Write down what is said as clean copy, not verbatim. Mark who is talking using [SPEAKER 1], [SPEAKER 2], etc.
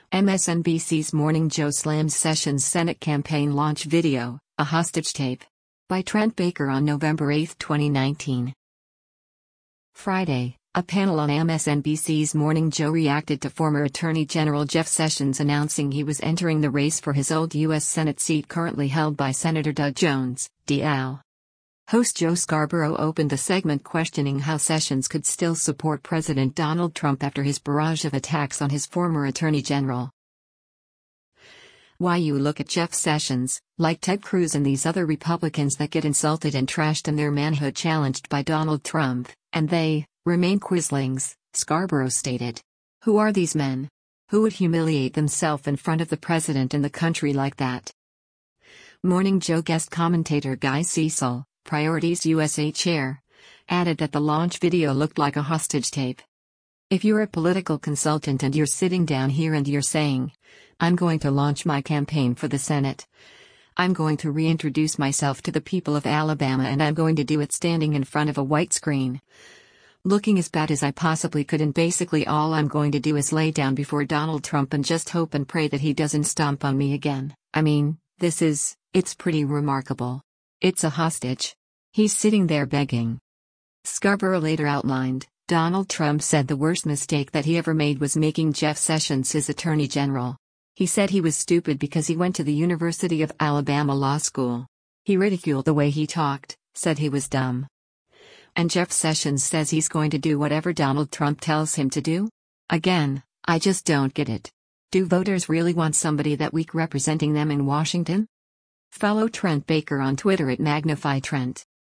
[SPEAKER 1] MSNBC's Morning Joe slams Sessions' Senate campaign launch video, a hostage tape. By Trent Baker on November 8, 2019. Friday, a panel on MSNBC's Morning Joe reacted to former Attorney General Jeff Sessions announcing he was entering the race for his old U.S. Senate seat currently held by Senator Doug Jones, D.L. Host Joe Scarborough opened the segment questioning how Sessions could still support President Donald Trump after his barrage of attacks on his former Attorney General. Why you look at Jeff Sessions, like Ted Cruz and these other Republicans that get insulted and trashed and their manhood challenged by Donald Trump, and they remain quislings, Scarborough stated. Who are these men? Who would humiliate themselves in front of the president and the country like that? Morning Joe guest commentator Guy Cecil, Priorities USA chair, added that the launch video looked like a hostage tape. If you're a political consultant and you're sitting down here and you're saying, I'm going to launch my campaign for the Senate. I'm going to reintroduce myself to the people of Alabama and I'm going to do it standing in front of a white screen, looking as bad as I possibly could, and basically all I'm going to do is lay down before Donald Trump and just hope and pray that he doesn't stomp on me again. I mean, it's pretty remarkable. It's a hostage. He's sitting there begging. Scarborough later outlined, Donald Trump said the worst mistake that he ever made was making Jeff Sessions his Attorney General. He said he was stupid because he went to the University of Alabama Law School. He ridiculed the way he talked, said he was dumb. And Jeff Sessions says he's going to do whatever Donald Trump tells him to do? Again, I just don't get it. Do voters really want somebody that weak representing them in Washington? Follow Trent Baker on Twitter at MagnifyTrent.